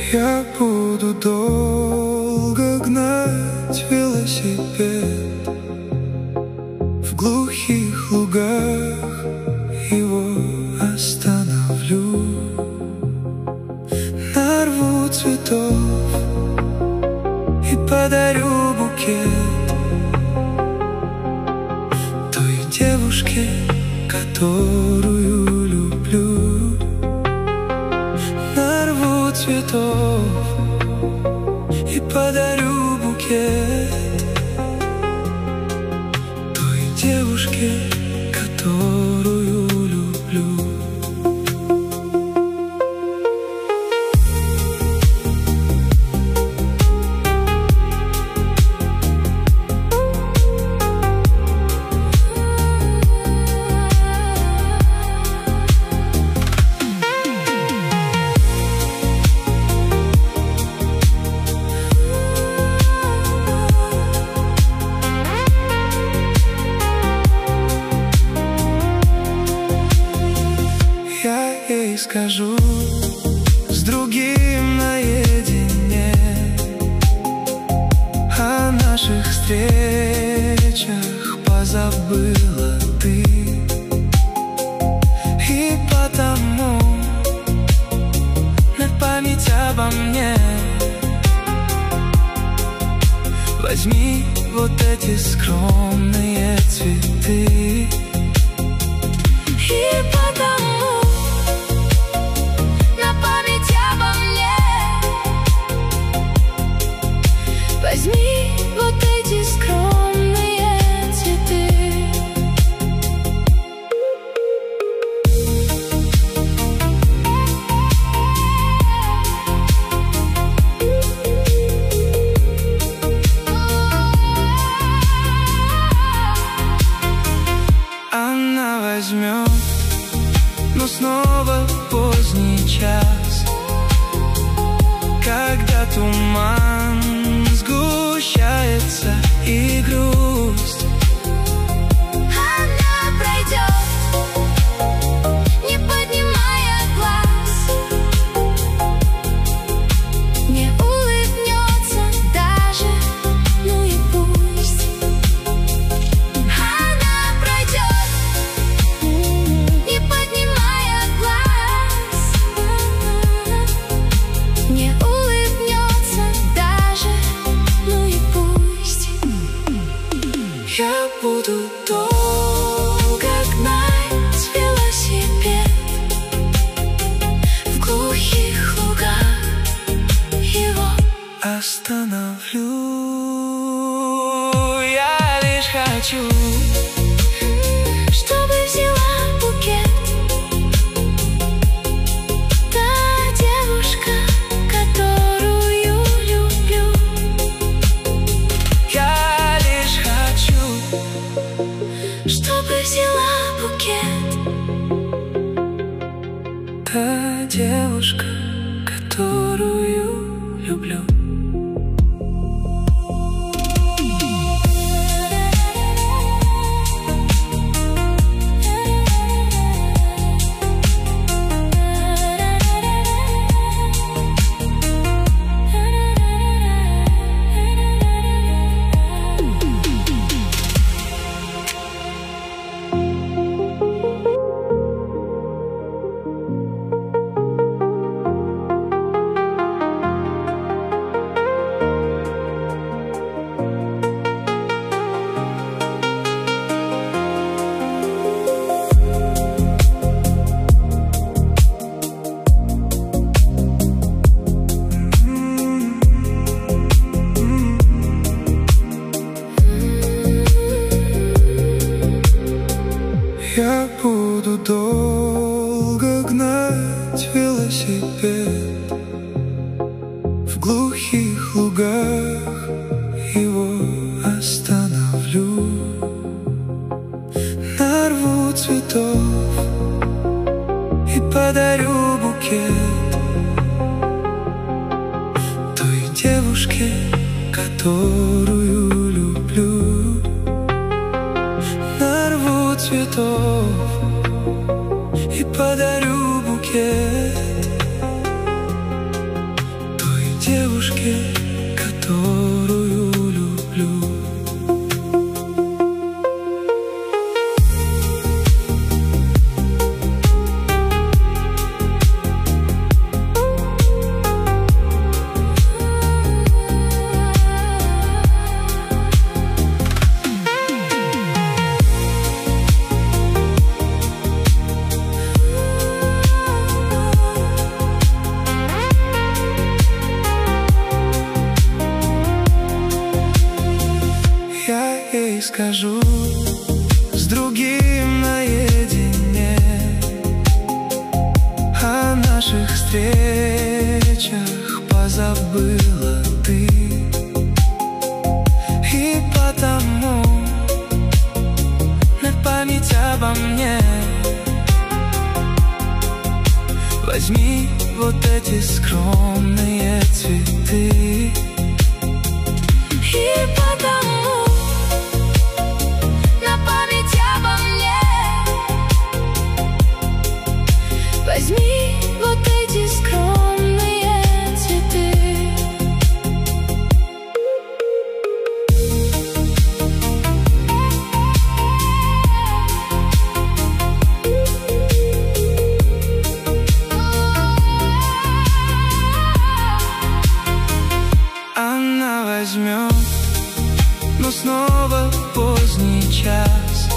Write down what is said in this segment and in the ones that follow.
Я буду долго гнать велосипед, в глухих лугах его остановлю. Нарву цветов и подарю букет той девушке, которую люблю. Нарву цветов и подарю букет той девушке, которую люблю. Я ей скажу с другим наедине о наших встречах позабыла ты. И потому на память обо мне возьми вот эти скромные цветы. И потому на память обо мне возьми вот эти скромные цветы. Она возьмет, но снова поздний час, когда туман сгущается и грусть. Она пройдет, не поднимая глаз, не улыбнется даже, ну и пусть. Она пройдет, не поднимая глаз, не улыбнется даже, ну и пусть. Я буду долго гнать велосипед, в глухих лугах его остановлю. Я лишь хочу, чтобы взяла букет та девушка, которую люблю. Я лишь хочу, чтобы взяла букет та девушка, которую люблю. Я буду долго гнать велосипед, в глухих лугах его остановлю. Нарву цветов и подарю букет той девушке, которую люблю. Нарву цветов и подарю букет скажу с другим наедине о наших встречах позабыла ты. И потому на память обо мне возьми вот эти скромные цветы. И потому на память обо мне возьми вот эти скромные цветы. Она возьмет, но снова поздний час,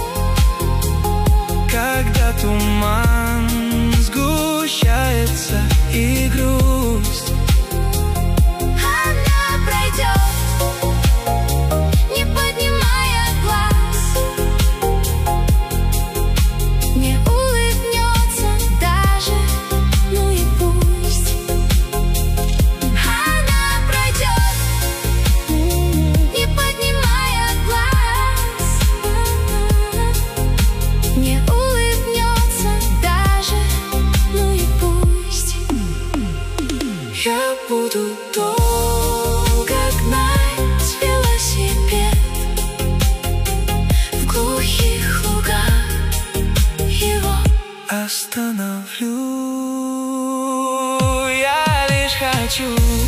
когда туман сгущается и грусть. Она пройдет, не поднимая глаз, не улыбнется даже, ну и пусть. Она пройдет, не поднимая глаз, не улыбнется даже, ну и пусть. Я буду долго гнать велосипед в глухих лугах, его остановлю. Я лишь хочу